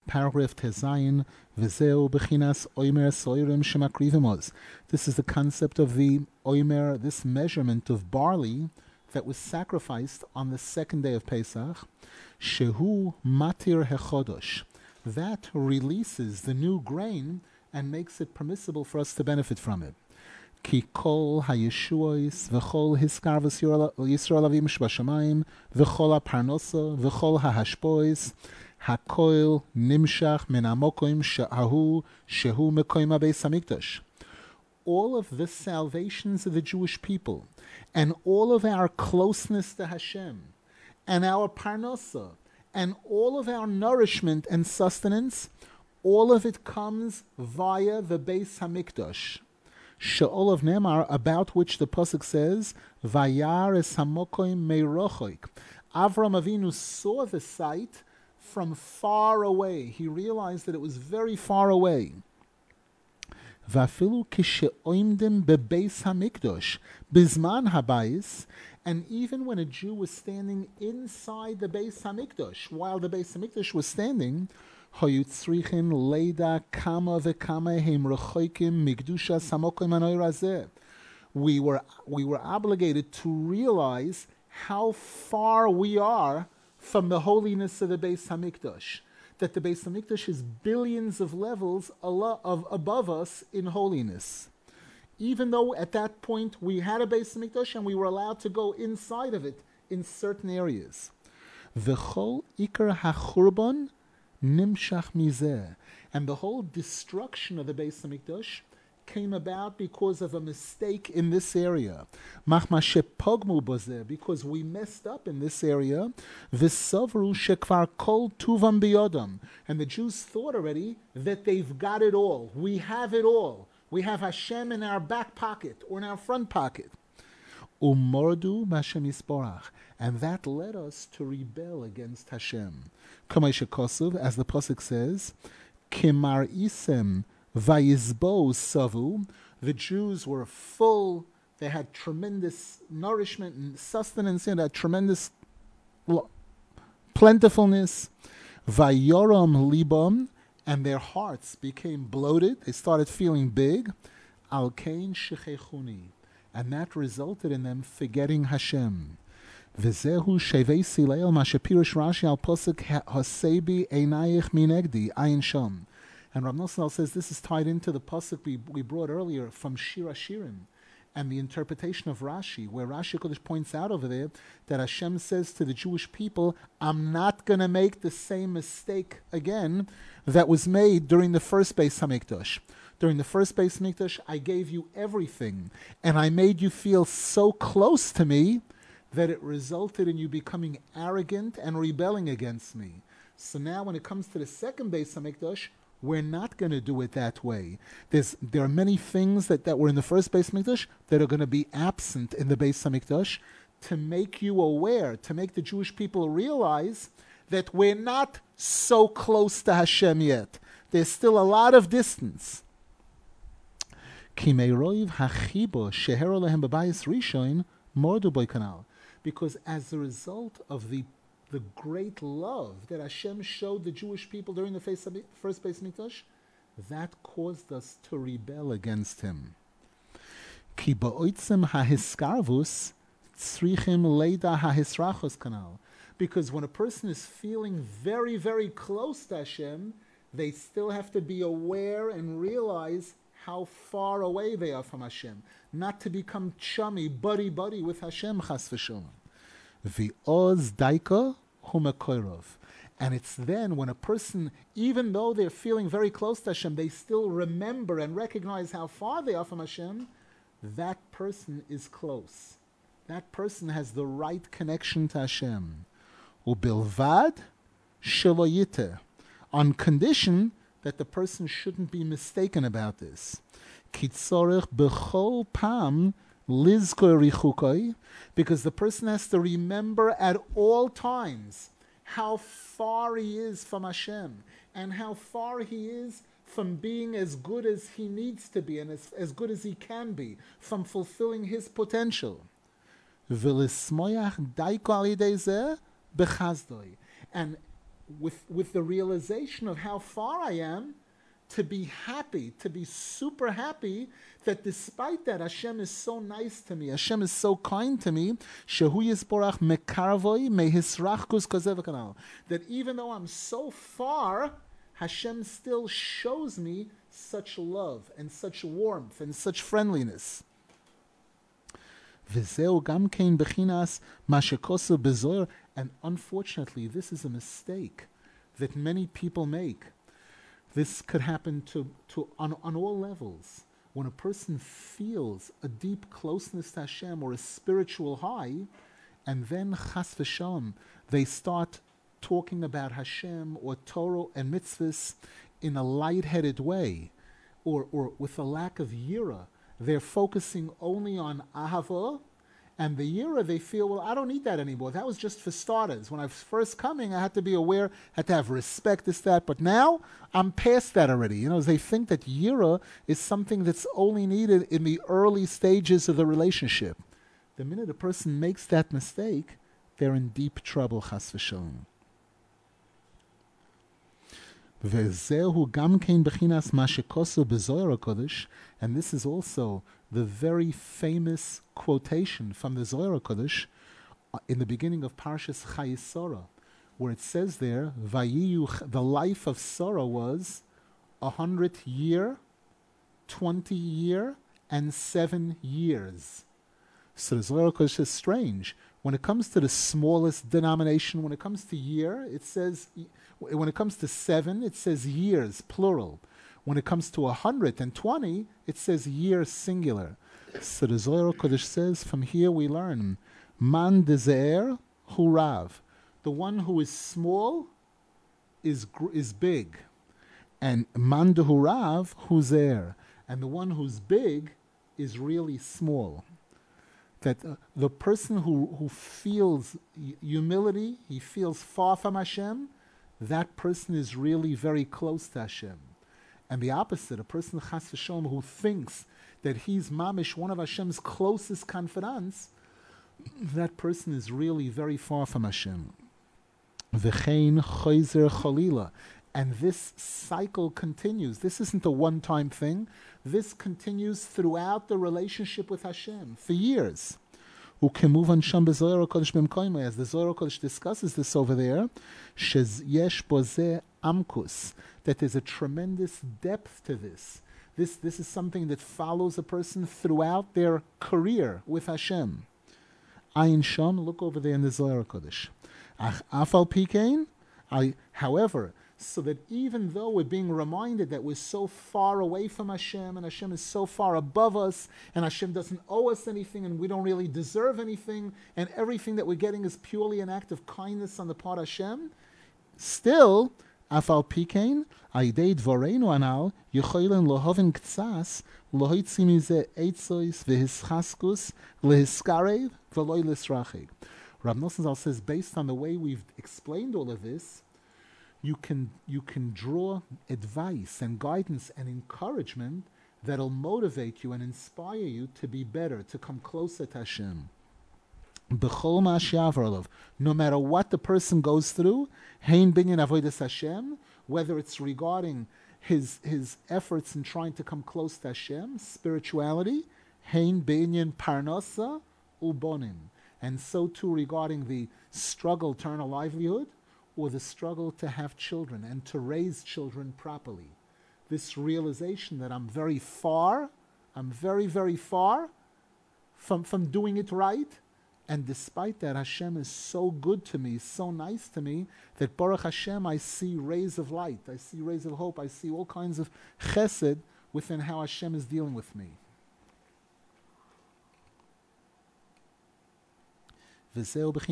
paragraph Tezayin, V'zeu Bechinas Oimer Soirim Shemakrivim Oz. This is the concept of the Oimer, this measurement of barley that was sacrificed on the second day of Pesach. Shehu Matir Hechodosh. That releases the new grain and makes it permissible for us to benefit from it. Ki kol hayeshuos v'chol hiskarvus Yisrael avim shbashamayim v'chol haparnosa v'chol hahashpois hakoil nimshach min hamokoim she'ahu shehu mekoim habeis hamikdash. All of the salvations of the Jewish people and all of our closeness to Hashem and our parnosa and all of our nourishment and sustenance, all of it comes via the Beis Hamikdash. She'ol of Nemar, about which the pasuk says, "Vayar es hamokoim meirochoik." Avram Avinu saw the site from far away. He realized that it was very far away. Vafilu kisheoimdim bebeis hamikdash bizman habayis, and even when a Jew was standing inside the Beis Hamikdash, while the Beis Hamikdash was standing, Hoyutzrichin leida kama vekama heim rechoikim migdusha samokim anoyrazeh. We were obligated to realize how far we are from the holiness of the Beis Hamikdash. That the Beis Hamikdash is billions of levels above us in holiness. Even though at that point we had a Beis Hamikdash and we were allowed to go inside of it in certain areas. V'chol ikar hachurban nimshach mizeh. And the whole destruction of the Beis Hamikdash came about because of a mistake in this area. Machma shepogmu bozeh, because we messed up in this area. V'savru shekvar kol tuvam biyodam. And the Jews thought already that they've got it all. We have it all. We have Hashem in our back pocket or in our front pocket. Umordu b'Hashem yisborach. And that led us to rebel against Hashem. Kamei shekosov, as the pasuk says, Kimar isem vayizbo savu. The Jews were full. They had tremendous nourishment and sustenance. They had tremendous plentifulness. Vayoram libam. And their hearts became bloated. They started feeling big. Al kain shechechuni. And that resulted in them forgetting Hashem. V'zehu shevei sileil ma shepirish Rashi al posuk hasebi einayich minegdi ayin sham. And Rav Nosson says this is tied into the pasuk we brought earlier from Shir Hashirim and the interpretation of Rashi, where Rashi Kodesh points out over there that Hashem says to the Jewish people, I'm not going to make the same mistake again that was made during the first Beis Hamikdash. During the first Beis Hamikdash, I gave you everything, and I made you feel so close to me that it resulted in you becoming arrogant and rebelling against me. So now when it comes to the second Beis Hamikdash, we're not going to do it that way. There are many things that were in the first Beis Hamikdash that are going to be absent in the Beis Hamikdash to make you aware, to make the Jewish people realize that we're not so close to Hashem yet. There's still a lot of distance. Because as a result of the great love that Hashem showed the Jewish people during the first Beis Hamikdash, that caused us to rebel against Him. Ki ba'otzem hahiskarvus tzrichim leida hahisrachos kanal. Because when a person is feeling very, very close to Hashem, they still have to be aware and realize how far away they are from Hashem. Not to become chummy, buddy with Hashem, chas v'sholom. V'oz daika humekoirov. And it's then when a person, even though they're feeling very close to Hashem, they still remember and recognize how far they are from Hashem, that person is close. That person has the right connection to Hashem. Ubilvad shelo yiteh. On condition that the person shouldn't be mistaken about this. Kitzorech b'chol pam lizkor richukai, because the person has to remember at all times how far he is from Hashem and how far he is from being as good as he needs to be and as good as he can be, from fulfilling his potential. And with the realization of how far I am, to be happy, to be super happy that despite that Hashem is so nice to me, Hashem is so kind to me, that even though I'm so far, Hashem still shows me such love and such warmth and such friendliness. And unfortunately, this is a mistake that many people make. This could happen on all levels. When a person feels a deep closeness to Hashem or a spiritual high, and then chas v'shalom, they start talking about Hashem or Torah and mitzvahs in a lightheaded way, or with a lack of yira. They're focusing only on ahava, and the yira, they feel, well, I don't need that anymore. That was just for starters. When I was first coming, I had to be aware, had to have respect, this, that. But now, I'm past that already. They think that yira is something that's only needed in the early stages of the relationship. The minute a person makes that mistake, they're in deep trouble, chas v'shalom. And this is also the very famous quotation from the Zohar HaKadosh in the beginning of Parshas Chayei Sarah, where it says there, the life of Sarah was 100 year, 20 year, and 7 years. So the Zohar HaKadosh is strange. When it comes to the smallest denomination, when it comes to year, it says, when it comes to 7, it says years, plural. When it comes to 120, it says year, singular. So the Zohar HaKadosh says, from here we learn, Man dezer hu rav. The one who is small is big. And Man dehu rav hu zer. And the one who's big is really small. That the person who feels humility, he feels far from Hashem, that person is really very close to Hashem. And the opposite, a person chas v'shalom who thinks that he's mamish, one of Hashem's closest confidants, that person is really very far from Hashem. V'chein choizer chalila. And this cycle continues. This isn't a one-time thing. This continues throughout the relationship with Hashem for years. As the Zohar HaKadosh discusses this over there, that there's a tremendous depth to this. This is something that follows a person throughout their career with Hashem. Ayin Sham, look over there in the Zohar HaKadosh. Afal Pikein, however, so that even though we're being reminded that we're so far away from Hashem, and Hashem is so far above us, and Hashem doesn't owe us anything, and we don't really deserve anything, and everything that we're getting is purely an act of kindness on the part of Hashem, still, Afal Pikein, Aidei Dvoreinu Anal, Yechoilen Lohovin Ktsas, Lohoitzi Mize Eitzois Vehischaskus, Lehiskarev, Veloi Lisrachig. Rav Nosson Zal says, based on the way we've explained all of this, you can draw advice and guidance and encouragement that'll motivate you and inspire you to be better, to come closer to Hashem. No matter what the person goes through, hein binyan avodas Hashem, whether it's regarding his efforts in trying to come close to Hashem, spirituality, hein binyan parnasa ubonim, and so too regarding the struggle to earn a livelihood, or the struggle to have children and to raise children properly. This realization that I'm very, very far from doing it right, and despite that, Hashem is so good to me, so nice to me, that Baruch Hashem, I see rays of light, I see rays of hope, I see all kinds of chesed within how Hashem is dealing with me. With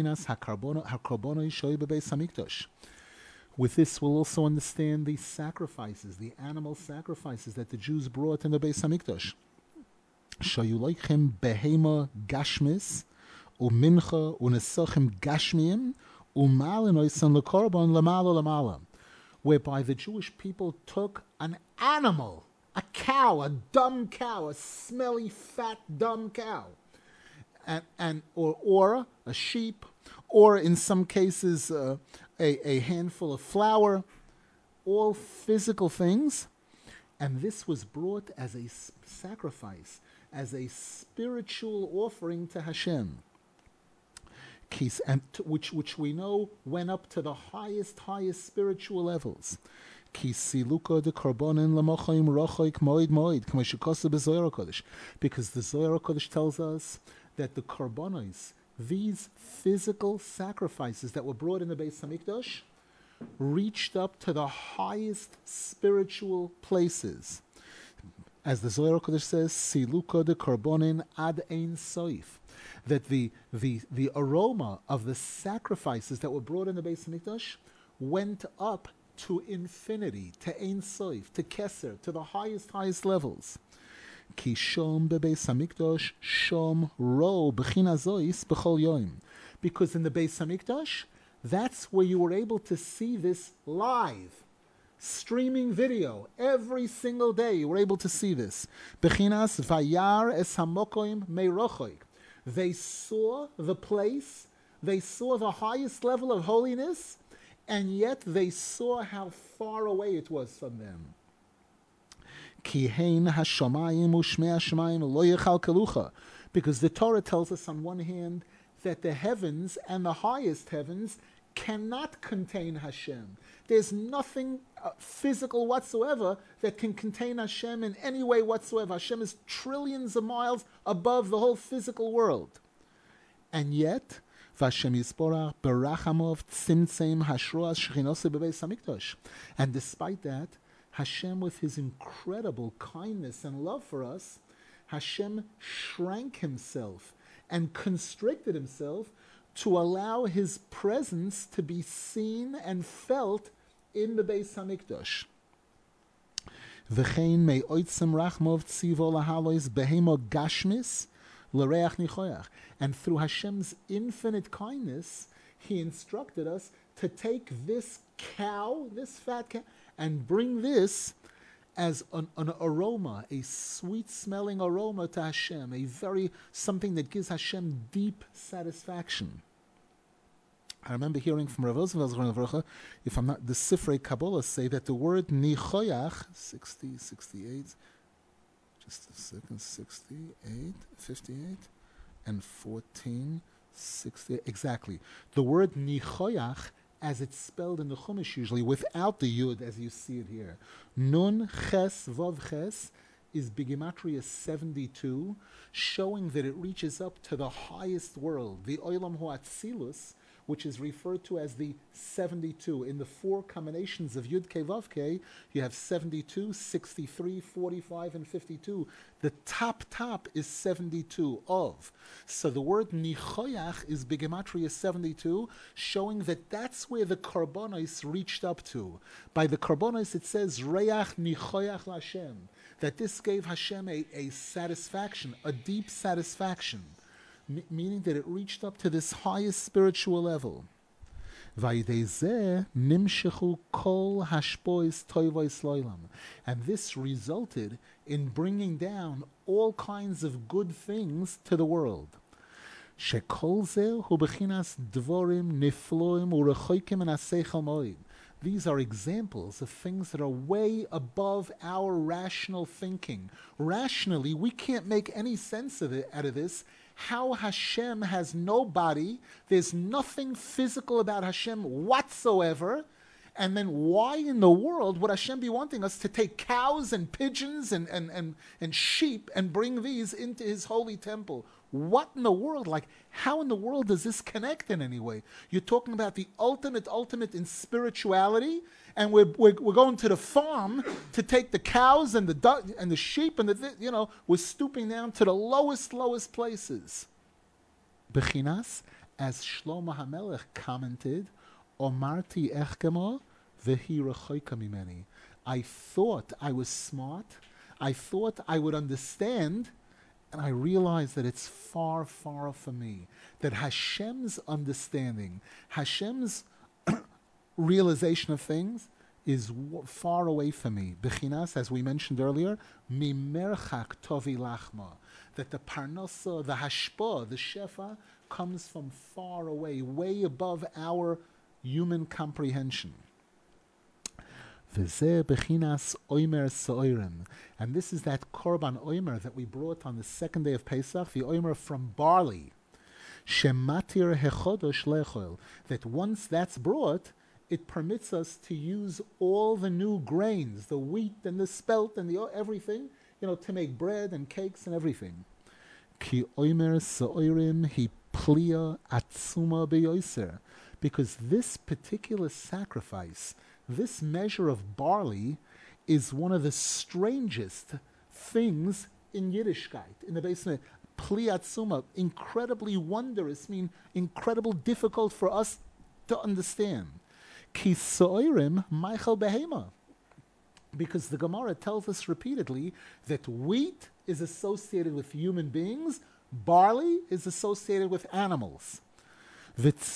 this, we'll also understand the sacrifices, the animal sacrifices that the Jews brought in the Beis Hamikdash. Shoyuloichem behema gashmis, umincha unesochem gashmiim, umalinoisan lekorban lamala lamala, whereby the Jewish people took an animal, a cow, a dumb cow, a smelly, fat, dumb cow, or a sheep, or in some cases a handful of flour, all physical things. And this was brought as a sacrifice, as a spiritual offering to Hashem, which we know went up to the highest spiritual levels. Because the Zohar HaKodesh tells us that the korbanos, these physical sacrifices that were brought in the Beis Hamikdash, reached up to the highest spiritual places. As the Zohar HaKodesh says, Siluka de Karbonin ad ein soif, that the aroma of the sacrifices that were brought in the Beis Hamikdash went up to infinity, to ein soif, to keser, to the highest levels. Ki shom bebeis Hamikdash shom ro b'china zois b'chol yoim, because in the Beis Hamikdash, that's where you were able to see this live, streaming video. Every single day you were able to see this. Bechinas vayar es hamokoim meirochoik. They saw the place, they saw the highest level of holiness, and yet they saw how far away it was from them. Ki hein hashamayim u'shmei hashamayim lo yechalkelucha. Because the Torah tells us on one hand that the heavens and the highest heavens cannot contain Hashem. There's nothing physical whatsoever that can contain Hashem in any way whatsoever. Hashem is trillions of miles above the whole physical world. And yet, Vashem Yisborach berachamov tzimtzem hashroas shechinose bebeis hamikdash. And despite that, Hashem, with His incredible kindness and love for us, Hashem shrank Himself and constricted Himself to allow His presence to be seen and felt in the Beis Hamikdash. V'chein me'oitzem rachmov tzivo lahalois behemo gashmis l'reach nichoyach. And through Hashem's infinite kindness, He instructed us to take this cow, this fat cow, and bring this as an aroma, a sweet-smelling aroma to Hashem, something that gives Hashem deep satisfaction. I remember hearing from Rav Rosenfeld, if I'm not, the Sifrei Kabbalah say that the word nichoyach, 60, 68, just a second, 68, 58, and 14, 60, exactly. The word nichoyach, as it's spelled in the Chumash usually, without the Yud, as you see it here, Nun Ches Vav Ches, is Bigimatria 72, showing that it reaches up to the highest world, the Olam Ho'atzilus, which is referred to as the 72. In the four combinations of Yud Kei Vav Kei, you have 72, 63, 45, and 52. The top is 72 of. So the word Nichoyach is Bigematria 72, showing that that's where the Karbonos reached up to. By the Karbonos it says, Reach Nichoyach Lashem, that this gave Hashem a satisfaction, a deep satisfaction. Meaning that it reached up to this highest spiritual level. And this resulted in bringing down all kinds of good things to the world. These are examples of things that are way above our rational thinking. Rationally, we can't make any sense of it out of this. How Hashem has no body, there's nothing physical about Hashem whatsoever, and then why in the world would Hashem be wanting us to take cows and pigeons and sheep and bring these into His holy temple? What in the world? Like, how in the world does this connect in any way? You're talking about the ultimate in spirituality, and we're going to the farm to take the cows and the sheep and we're stooping down to the lowest places. Bechinas, as Shlomo HaMelech commented, Omarti echkemo v'hi rechoika mimeni. I thought I was smart. I thought I would understand. And I realize that it's far from me. That Hashem's understanding, Hashem's realization of things is far away from me. Bechinas, as we mentioned earlier, mimerchak tovi lachma. That the parnasa, the hashpa, the shefa, comes from far away, way above our human comprehension. V'zeh bechinas oimer so'irim. And this is that korban oimer that we brought on the second day of Pesach, the oimer from barley. Shematir hechodosh lechol. That once that's brought, it permits us to use all the new grains, the wheat and the spelt and the everything, to make bread and cakes and everything. Ki oimer so'irim hi plia atzuma beyoser. Because this particular sacrifice, this measure of barley, is one of the strangest things in Yiddishkeit, in the basement. Pli atzuma, incredibly wondrous, incredible difficult for us to understand. Ki so'irim meichel behema. Because the Gemara tells us repeatedly that wheat is associated with human beings, barley is associated with animals. And on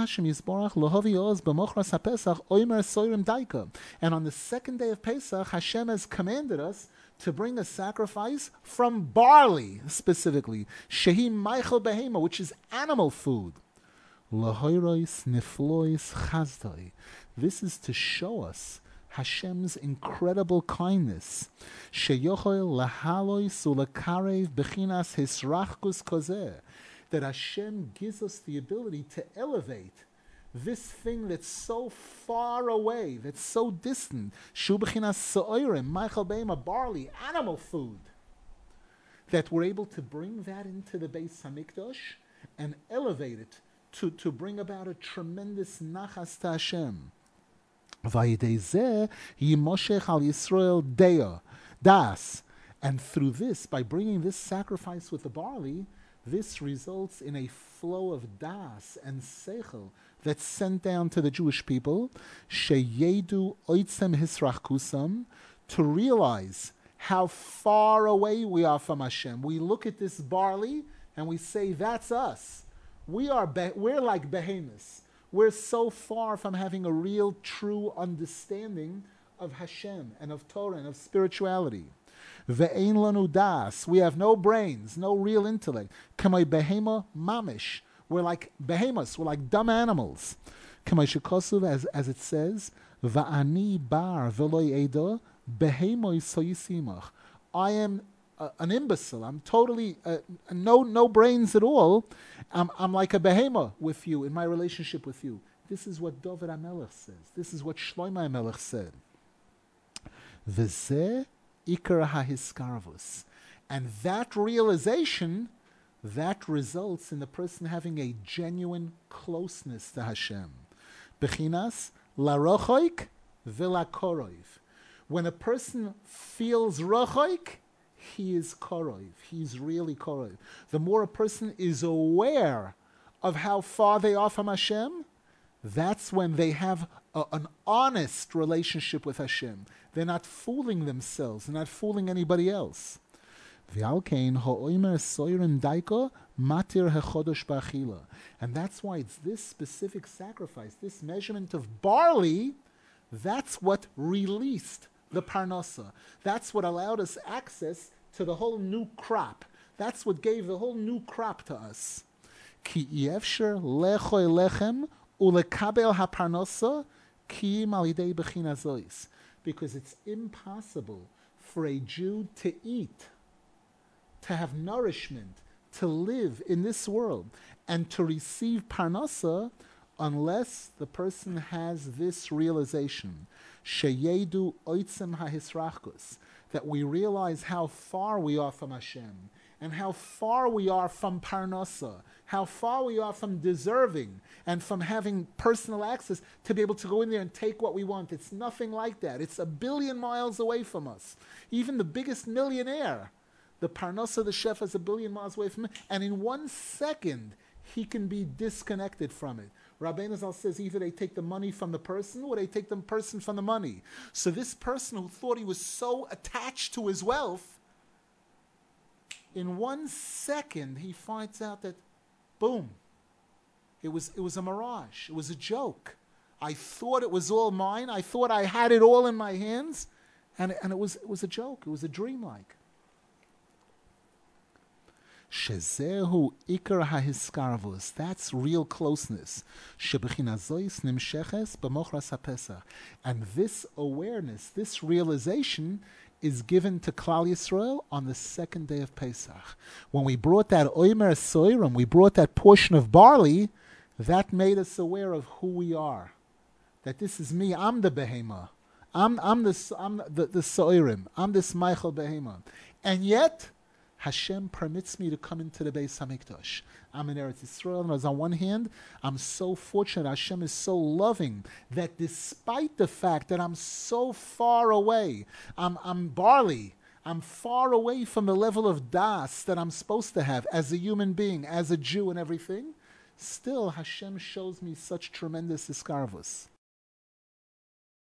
the second day of Pesach, Hashem has commanded us to bring a sacrifice from barley, specifically, shehi meichel behema, which is animal food. This is to show us Hashem's incredible kindness. That Hashem gives us the ability to elevate this thing that's so far away, that's so distant. Barley, animal food. That we're able to bring that into the Beis Hamikdash and elevate it to bring about a tremendous nachas to Hashem. And through this, by bringing this sacrifice with the barley, this results in a flow of das and seichel that's sent down to the Jewish people, sheyedu oitzem hisrachkusam, to realize how far away we are from Hashem. We look at this barley and we say, that's us. We're like behemoths. We're so far from having a real, true understanding of Hashem and of Torah and of spirituality. Ve'ein lanu das. We have no brains, no real intellect. Kamay behema mamish. We're like behemoths. We're like dumb animals. Kamay shekosuv, as it says, va'ani bar veloy eda behemoy soyisimach. I am an imbecile. I'm totally no brains at all. I'm like a behemoth with you in my relationship with you. This is what David HaMelech says. This is what Shlomo HaMelech said. V'zeh Ikar hahiskarvus. And that realization, that results in the person having a genuine closeness to Hashem. Bechinas larochoik v'lakoroiv. When a person feels rochoik, he is koroiv. He's really koroiv. The more a person is aware of how far they are from Hashem, that's when they have an honest relationship with Hashem. They're not fooling themselves. They're not fooling anybody else. And that's why it's this specific sacrifice, this measurement of barley, that's what released the parnasa. That's what allowed us access to the whole new crop. That's what gave the whole new crop to us. Ki yefsher lechoy lechem ulekabel haparnasa ki malidei bechinazois. Because it's impossible for a Jew to eat, to have nourishment, to live in this world, and to receive parnasa unless the person has this realization. Sheyedu oitzem hahisrachkus. That we realize how far we are from Hashem, and how far we are from parnasa, how far we are from deserving and from having personal access to be able to go in there and take what we want. It's nothing like that. It's 1 billion miles away from us. Even the biggest millionaire, the parnasa, the chef, is 1 billion miles away from him, and in 1 second he can be disconnected from it. Rabbeinu Zal says either they take the money from the person or they take the person from the money. So this person who thought he was so attached to his wealth, in 1 second he finds out that, boom, it was a mirage. It was a joke. I thought it was all mine. I thought I had it all in my hands, and it was a joke. It was a dream like. Shezehu ikar hahiskarvus. That's real closeness. Shebechinazois nimsheches b'mochras haPesach. And this awareness, this realization, is given to Klal Yisrael on the second day of Pesach. When we brought that Omer Soirim, we brought that portion of barley, that made us aware of who we are. That this is me, I'm the Behema. I'm the Soirim. I'm this Michael Behema. And yet, Hashem permits me to come into the Beis Hamikdash. I'm in Eretz Yisrael, and on one hand, I'm so fortunate. Hashem is so loving that despite the fact that I'm so far away, I'm barley, I'm far away from the level of das that I'm supposed to have as a human being, as a Jew and everything, still Hashem shows me such tremendous iskarvus.